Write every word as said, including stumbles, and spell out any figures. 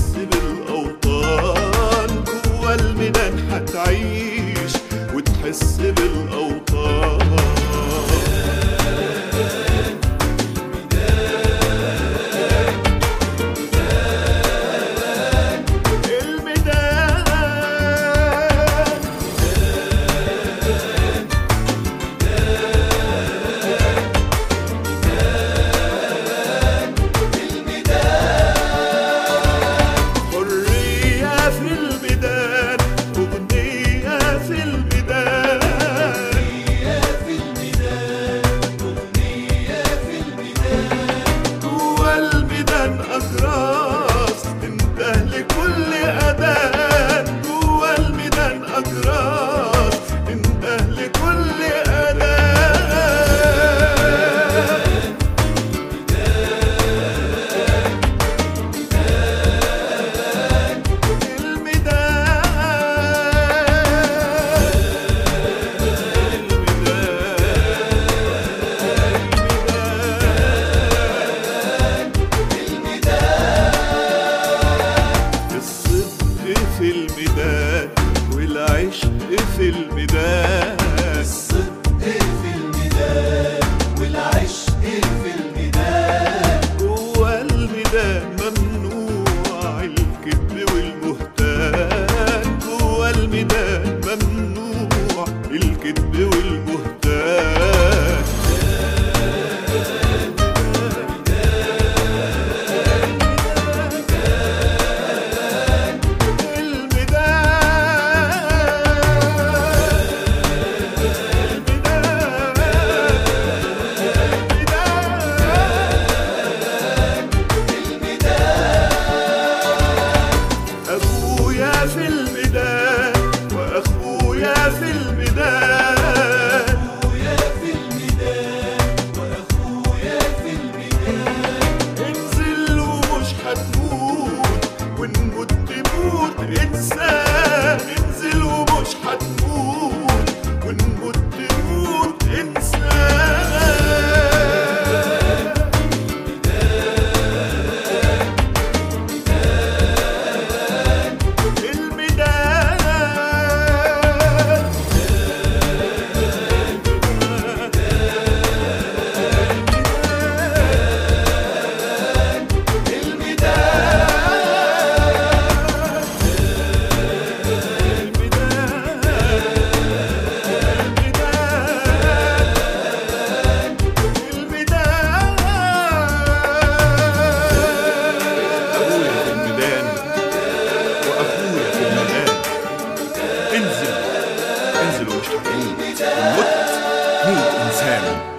وتحس بالأوطان، جوا الميدان هتعيش وتحس بالأوطان. في الميدان والعشق في الميدان، الصدق في الميدان والعشق في الميدان. جوا الميدان ممنوع الكذب والبهتان، جوا الميدان ممنوع الكذب والبهتان. في الميدان واخويا في الميدان، اخويا في الميدان واخويا في الميدان. انزل ومش هتموت ونموت تموت انسان، انزل ومش هتموت ونموت تموت انسان. انزل انزل ومش هتموت، ومت موت انسان.